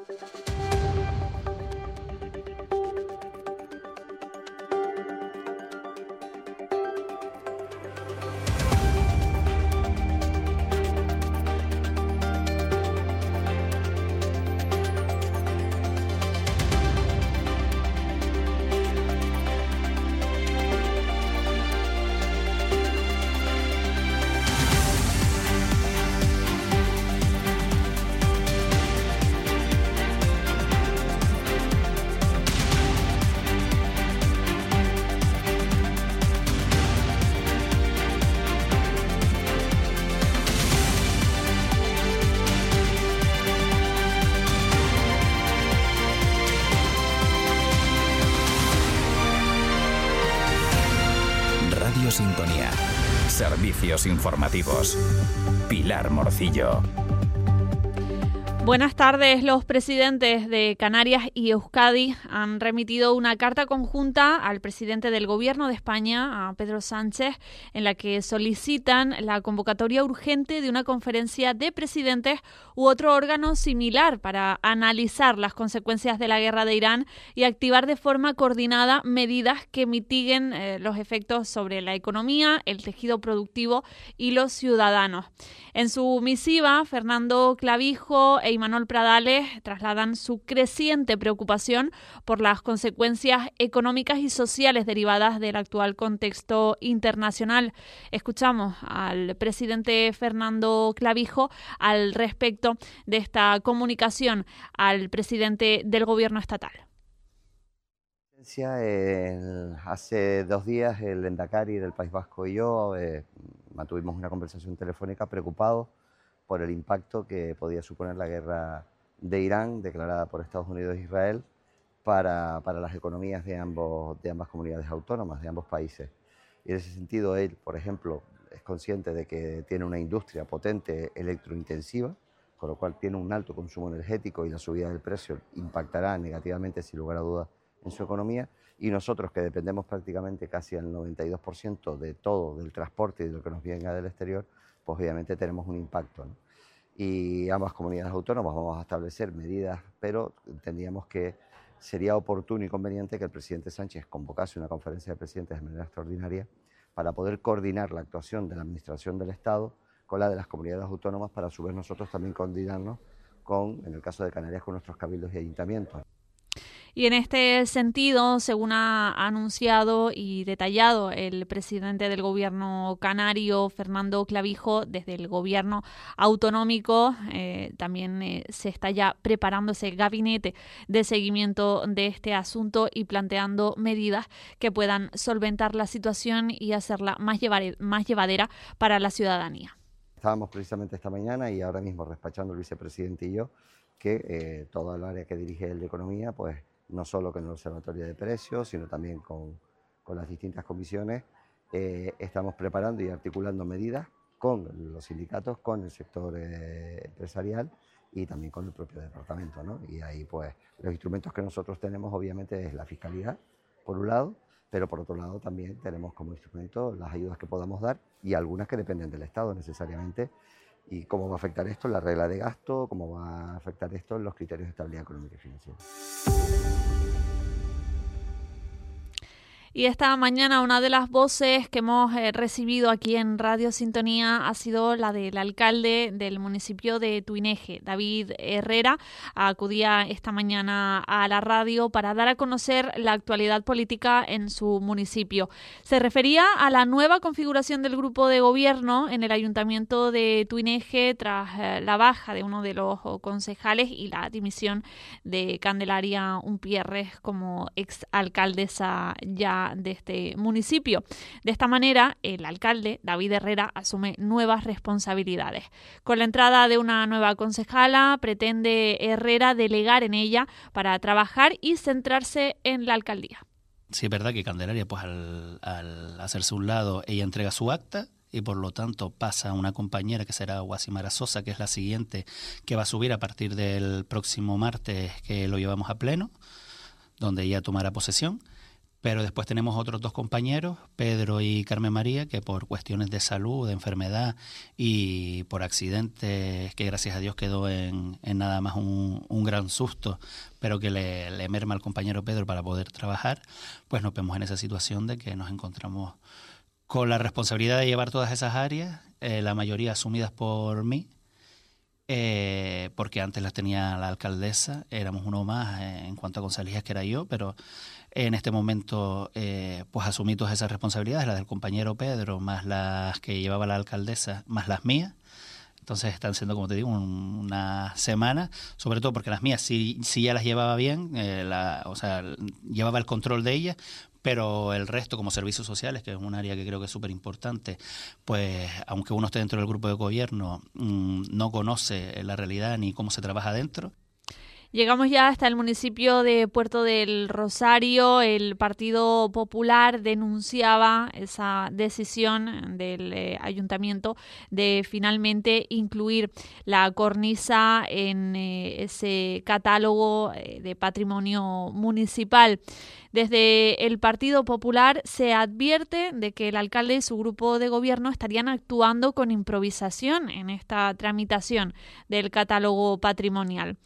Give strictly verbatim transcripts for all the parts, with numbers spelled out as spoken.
Sintonía. Servicios informativos. Pilar Morcillo. Buenas tardes. Los presidentes de Canarias y Euskadi han remitido una carta conjunta al presidente del Gobierno de España, a Pedro Sánchez, en la que solicitan la convocatoria urgente de una conferencia de presidentes u otro órgano similar para analizar las consecuencias de la guerra de Irán y activar de forma coordinada medidas que mitiguen eh, los efectos sobre la economía, el tejido productivo y los ciudadanos. En su misiva, Fernando Clavijo e Imanol Pradales trasladan su creciente preocupación por las consecuencias económicas y sociales derivadas del actual contexto internacional. Escuchamos al presidente Fernando Clavijo al respecto de esta comunicación al presidente del gobierno estatal. El, hace dos días el Endacari del País Vasco y yo eh, mantuvimos una conversación telefónica preocupados por el impacto que podía suponer la guerra de Irán declarada por Estados Unidos e Israel para, para las economías de, ambos, de ambas comunidades autónomas, de ambos países. Y en ese sentido él, por ejemplo, es consciente de que tiene una industria potente electrointensiva, con lo cual tiene un alto consumo energético y la subida del precio impactará negativamente, sin lugar a dudas, en su economía, y nosotros que dependemos prácticamente casi al noventa y dos por ciento de todo, del transporte y de lo que nos venga del exterior, pues obviamente tenemos un impacto, ¿no? Y ambas comunidades autónomas vamos a establecer medidas, pero entendíamos que sería oportuno y conveniente que el presidente Sánchez convocase una conferencia de presidentes de manera extraordinaria para poder coordinar la actuación de la Administración del Estado con la de las comunidades autónomas, para a su vez nosotros también coordinarnos con, en el caso de Canarias, con nuestros cabildos y ayuntamientos. Y en este sentido, según ha anunciado y detallado el presidente del gobierno canario, Fernando Clavijo, desde el gobierno autonómico eh, también eh, se está ya preparando ese gabinete de seguimiento de este asunto y planteando medidas que puedan solventar la situación y hacerla más, llevar, más llevadera para la ciudadanía. Estábamos precisamente esta mañana y ahora mismo despachando el vicepresidente y yo que eh, todo el área que dirige el de Economía, pues no solo con el Observatorio de Precios, sino también con, con las distintas comisiones, eh, estamos preparando y articulando medidas con los sindicatos, con el sector eh, empresarial y también con el propio departamento, ¿no? Y ahí pues los instrumentos que nosotros tenemos obviamente es la fiscalidad, por un lado, pero por otro lado también tenemos como instrumento las ayudas que podamos dar y algunas que dependen del Estado necesariamente. Y cómo va a afectar esto en la regla de gasto, cómo va a afectar esto en los criterios de estabilidad económica y financiera. Y esta mañana una de las voces que hemos eh, recibido aquí en Radio Sintonía ha sido la del alcalde del municipio de Tuineje, David Herrera. Acudía esta mañana a la radio para dar a conocer la actualidad política en su municipio. Se refería a la nueva configuración del grupo de gobierno en el ayuntamiento de Tuineje tras eh, la baja de uno de los concejales y la dimisión de Candelaria Umpierres como exalcaldesa ya de este municipio. De esta manera, el alcalde, David Herrera, asume nuevas responsabilidades. Con la entrada de una nueva concejala, pretende Herrera delegar en ella para trabajar y centrarse en la alcaldía. Sí, es verdad que Candelaria, pues al, al hacerse un lado, ella entrega su acta y por lo tanto pasa a una compañera que será Guasimara Sosa, que es la siguiente que va a subir a partir del próximo martes, que lo llevamos a pleno, donde ella tomará posesión. Pero después tenemos otros dos compañeros, Pedro y Carmen María, que por cuestiones de salud, de enfermedad y por accidentes, que gracias a Dios quedó en, en nada más un, un gran susto, pero que le, le merma al compañero Pedro para poder trabajar, pues nos vemos en esa situación de que nos encontramos con la responsabilidad de llevar todas esas áreas, eh, la mayoría asumidas por mí, eh, porque antes las tenía la alcaldesa, éramos uno más eh, en cuanto a concejalías, que era yo, pero en este momento eh, pues asumí todas esas responsabilidades, las del compañero Pedro, más las que llevaba la alcaldesa, más las mías. Entonces están siendo, como te digo, un, una semana, sobre todo porque las mías sí, sí ya las llevaba bien, eh, la, o sea, llevaba el control de ellas, pero el resto, como servicios sociales, que es un área que creo que es súper importante, pues aunque uno esté dentro del grupo de gobierno, mmm, no conoce la realidad ni cómo se trabaja dentro. Llegamos ya hasta el municipio de Puerto del Rosario. El Partido Popular denunciaba esa decisión del eh, ayuntamiento de finalmente incluir la cornisa en eh, ese catálogo eh, de patrimonio municipal. Desde el Partido Popular se advierte de que el alcalde y su grupo de gobierno estarían actuando con improvisación en esta tramitación del catálogo patrimonial.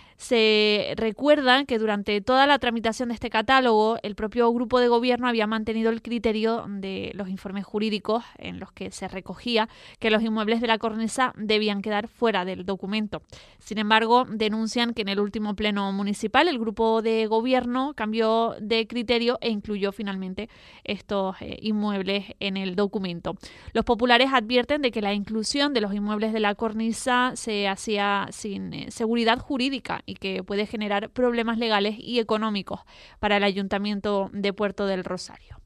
Se recuerda que durante toda la tramitación de este catálogo, el propio grupo de gobierno había mantenido el criterio de los informes jurídicos en los que se recogía que los inmuebles de la cornisa debían quedar fuera del documento. Sin embargo, denuncian que en el último pleno municipal el grupo de gobierno cambió de criterio e incluyó finalmente estos eh, inmuebles en el documento. Los populares advierten de que la inclusión de los inmuebles de la cornisa se hacía sin eh, seguridad jurídica y que puede generar problemas legales y económicos para el Ayuntamiento de Puerto del Rosario.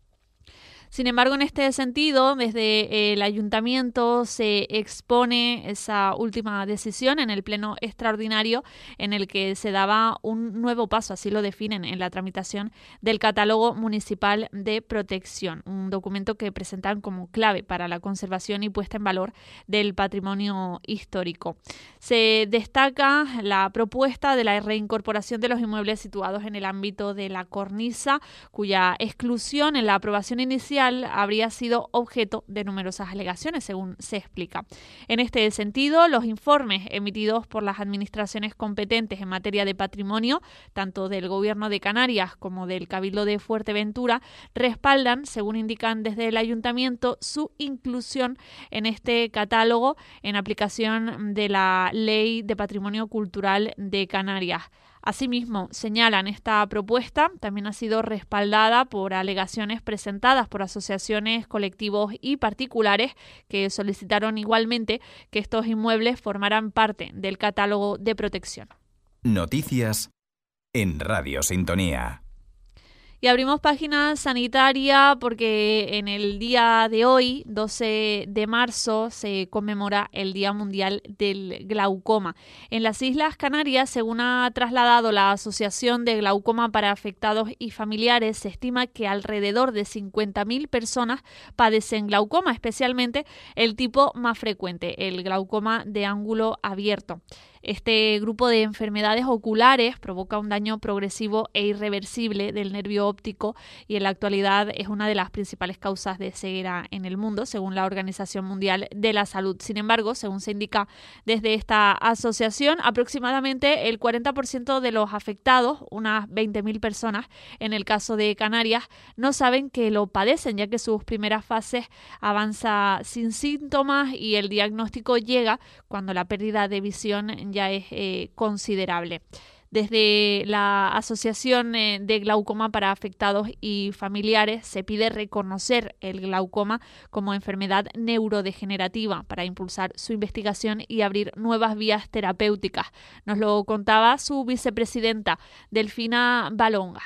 Sin embargo, en este sentido, desde el ayuntamiento se expone esa última decisión en el pleno extraordinario en el que se daba un nuevo paso, así lo definen, en la tramitación del catálogo municipal de protección, un documento que presentan como clave para la conservación y puesta en valor del patrimonio histórico. Se destaca la propuesta de la reincorporación de los inmuebles situados en el ámbito de la cornisa, cuya exclusión en la aprobación inicial habría sido objeto de numerosas alegaciones, según se explica. En este sentido, los informes emitidos por las administraciones competentes en materia de patrimonio, tanto del Gobierno de Canarias como del Cabildo de Fuerteventura, respaldan, según indican desde el Ayuntamiento, su inclusión en este catálogo en aplicación de la Ley de Patrimonio Cultural de Canarias. Asimismo, señalan, esta propuesta también ha sido respaldada por alegaciones presentadas por asociaciones, colectivos y particulares que solicitaron igualmente que estos inmuebles formaran parte del catálogo de protección. Noticias en Radio Sintonía. Y abrimos página sanitaria porque en el día de hoy, doce de marzo, se conmemora el Día Mundial del Glaucoma. En las Islas Canarias, según ha trasladado la Asociación de Glaucoma para Afectados y Familiares, se estima que alrededor de cincuenta mil personas padecen glaucoma, especialmente el tipo más frecuente, el glaucoma de ángulo abierto. Este grupo de enfermedades oculares provoca un daño progresivo e irreversible del nervio óptico y en la actualidad es una de las principales causas de ceguera en el mundo, según la Organización Mundial de la Salud. Sin embargo, según se indica desde esta asociación, aproximadamente el cuarenta por ciento de los afectados, unas veinte mil personas en el caso de Canarias, no saben que lo padecen, ya que sus primeras fases avanza sin síntomas y el diagnóstico llega cuando la pérdida de visión ya es eh, considerable. Desde la Asociación eh, de Glaucoma para Afectados y Familiares se pide reconocer el glaucoma como enfermedad neurodegenerativa para impulsar su investigación y abrir nuevas vías terapéuticas. Nos lo contaba su vicepresidenta, Delfina Balonga.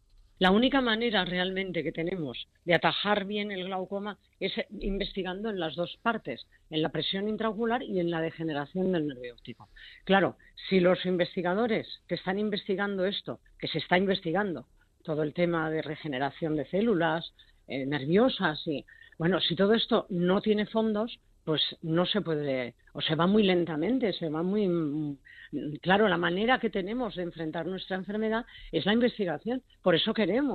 La única manera realmente que tenemos de atajar bien el glaucoma es investigando en las dos partes, en la presión intraocular y en la degeneración del nervio óptico. Claro, si los investigadores que están investigando esto, que se está investigando, todo el tema de regeneración de células eh, nerviosas, y bueno, si todo esto no tiene fondos, pues no se puede, o se va muy lentamente, se va muy... Claro, la manera que tenemos de enfrentar nuestra enfermedad es la investigación. Por eso queremos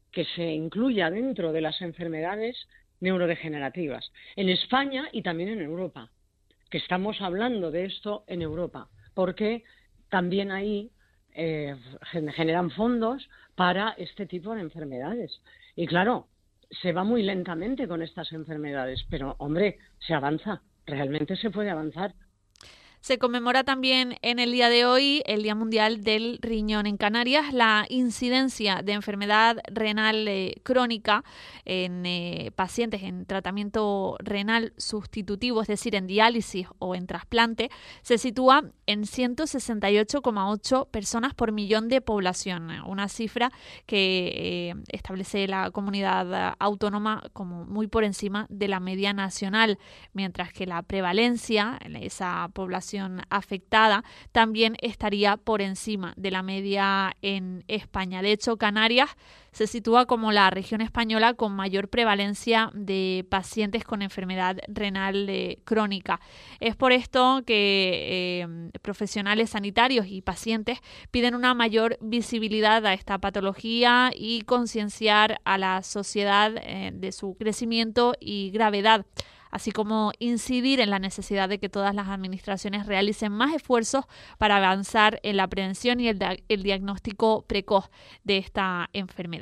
que se incluya dentro de las enfermedades neurodegenerativas, en España y también en Europa, que estamos hablando de esto en Europa, porque también ahí eh, generan fondos para este tipo de enfermedades. Y claro, se va muy lentamente con estas enfermedades, pero hombre, se avanza, realmente se puede avanzar. Se conmemora también en el día de hoy el Día Mundial del Riñón. En Canarias, la incidencia de enfermedad renal eh, crónica en eh, pacientes en tratamiento renal sustitutivo, es decir, en diálisis o en trasplante, se sitúa en ciento sesenta y ocho coma ocho personas por millón de población, una cifra que eh, establece la comunidad autónoma como muy por encima de la media nacional, mientras que la prevalencia en esa población afectada también estaría por encima de la media en España. De hecho, Canarias se sitúa como la región española con mayor prevalencia de pacientes con enfermedad renal eh, crónica. Es por esto que eh, profesionales sanitarios y pacientes piden una mayor visibilidad a esta patología y concienciar a la sociedad eh, de su crecimiento y gravedad, así como incidir en la necesidad de que todas las administraciones realicen más esfuerzos para avanzar en la prevención y el, el diagnóstico precoz de esta enfermedad.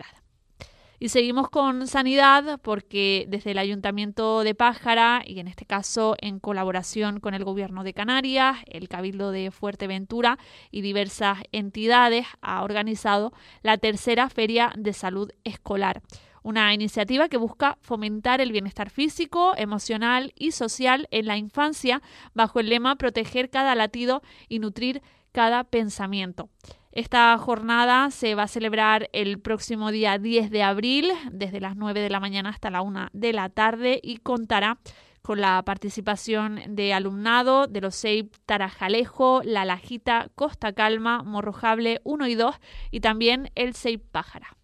Y seguimos con sanidad porque desde el Ayuntamiento de Pájara, y en este caso en colaboración con el Gobierno de Canarias, el Cabildo de Fuerteventura y diversas entidades, ha organizado la tercera Feria de Salud Escolar. Una iniciativa que busca fomentar el bienestar físico, emocional y social en la infancia bajo el lema proteger cada latido y nutrir cada pensamiento. Esta jornada se va a celebrar el próximo día diez de abril, desde las nueve de la mañana hasta la una de la tarde, y contará con la participación de alumnado de los C E I P Tarajalejo, La Lajita, Costa Calma, Morrojable uno y dos y también el C E I P Pájara.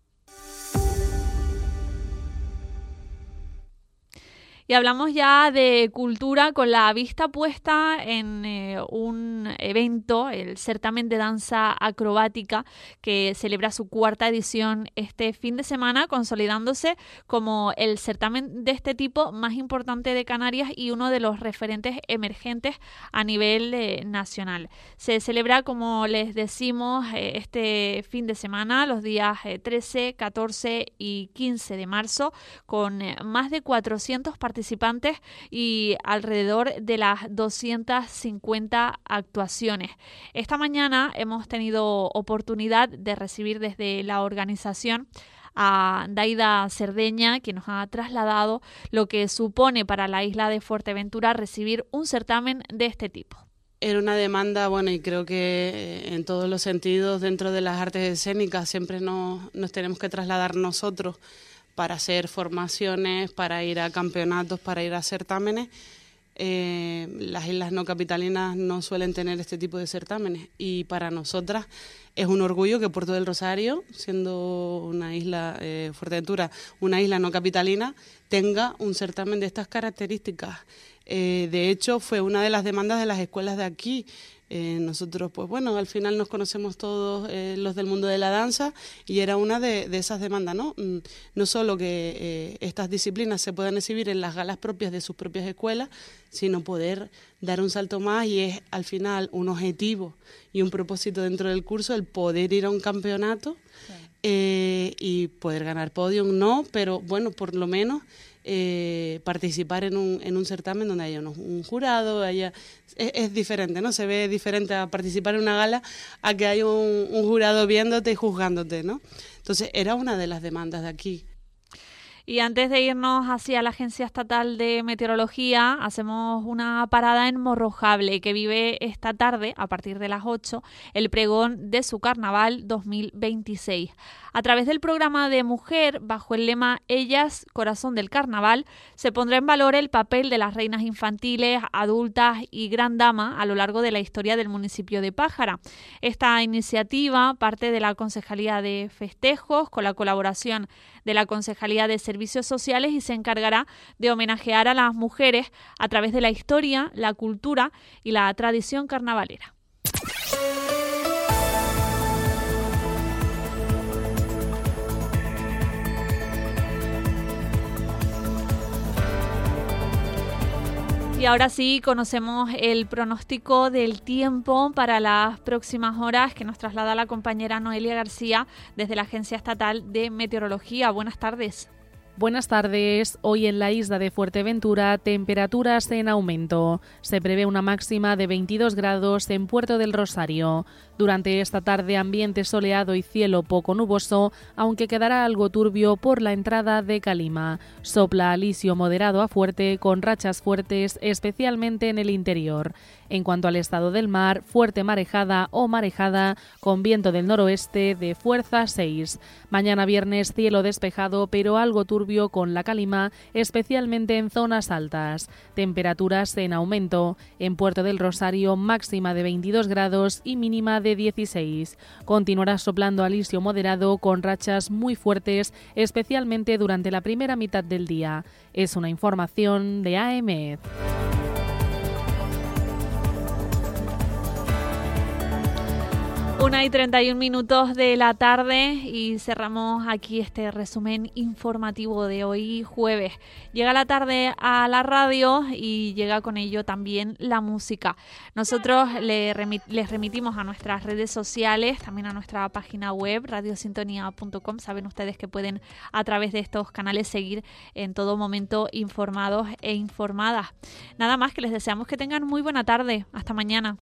Y hablamos ya de cultura con la vista puesta en eh, un evento, el certamen de danza acrobática, que celebra su cuarta edición este fin de semana, consolidándose como el certamen de este tipo más importante de Canarias y uno de los referentes emergentes a nivel eh, nacional. Se celebra, como les decimos, eh, este fin de semana, los días eh, trece, catorce y quince de marzo, con eh, más de cuatrocientos participantes y alrededor de las doscientas cincuenta actuaciones. Esta mañana hemos tenido oportunidad de recibir desde la organización a Daida Cerdeña, que nos ha trasladado lo que supone para la isla de Fuerteventura recibir un certamen de este tipo. Era una demanda, bueno, y creo que en todos los sentidos dentro de las artes escénicas siempre nos, nos tenemos que trasladar nosotros para hacer formaciones, para ir a campeonatos, para ir a certámenes. Eh, las islas no capitalinas no suelen tener este tipo de certámenes y para nosotras es un orgullo que Puerto del Rosario, siendo una isla, eh, Fuerteventura, una isla no capitalina, tenga un certamen de estas características. Eh, de hecho, fue una de las demandas de las escuelas de aquí. Eh, nosotros, pues bueno, al final nos conocemos todos eh, los del mundo de la danza y era una de, de esas demandas, ¿no? Mm, no solo que eh, estas disciplinas se puedan exhibir en las galas propias de sus propias escuelas, sino poder dar un salto más y es al final un objetivo y un propósito dentro del curso el poder ir a un campeonato sí. eh, y poder ganar podium, no, pero bueno, por lo menos Eh, participar en un, en un certamen donde haya unos, un jurado, haya es, es diferente, ¿no? Se ve diferente a participar en una gala a que haya un, un jurado viéndote y juzgándote, ¿no? Entonces era una de las demandas de aquí. Y antes de irnos hacia la Agencia Estatal de Meteorología, hacemos una parada en Morrojable, que vive esta tarde, a partir de las ocho, el pregón de su Carnaval dos mil veintiséis. A través del programa de Mujer, bajo el lema Ellas, Corazón del Carnaval, se pondrá en valor el papel de las reinas infantiles, adultas y gran dama a lo largo de la historia del municipio de Pájara. Esta iniciativa parte de la Concejalía de Festejos, con la colaboración de la Concejalía de Servicios Sociales, y se encargará de homenajear a las mujeres a través de la historia, la cultura y la tradición carnavalera. Y ahora sí, conocemos el pronóstico del tiempo para las próximas horas que nos traslada la compañera Noelia García desde la Agencia Estatal de Meteorología. Buenas tardes. Buenas tardes. Hoy en la isla de Fuerteventura, temperaturas en aumento. Se prevé una máxima de veintidós grados en Puerto del Rosario. Durante esta tarde, ambiente soleado y cielo poco nuboso, aunque quedará algo turbio por la entrada de calima. Sopla alisio moderado a fuerte, con rachas fuertes, especialmente en el interior. En cuanto al estado del mar, fuerte marejada o marejada, con viento del noroeste de fuerza seis. Mañana viernes, cielo despejado, pero algo turbio con la calima, especialmente en zonas altas. Temperaturas en aumento. En Puerto del Rosario, máxima de veintidós grados y mínima de dieciséis. Continuará soplando alisio moderado con rachas muy fuertes, especialmente durante la primera mitad del día. Es una información de A M E D. Una y treinta y un minutos de la tarde y cerramos aquí este resumen informativo de hoy jueves. Llega la tarde a la radio y llega con ello también la música. Nosotros le remit- les remitimos a nuestras redes sociales, también a nuestra página web radio sintonía punto com. Saben ustedes que pueden a través de estos canales seguir en todo momento informados e informadas. Nada más, que les deseamos que tengan muy buena tarde. Hasta mañana.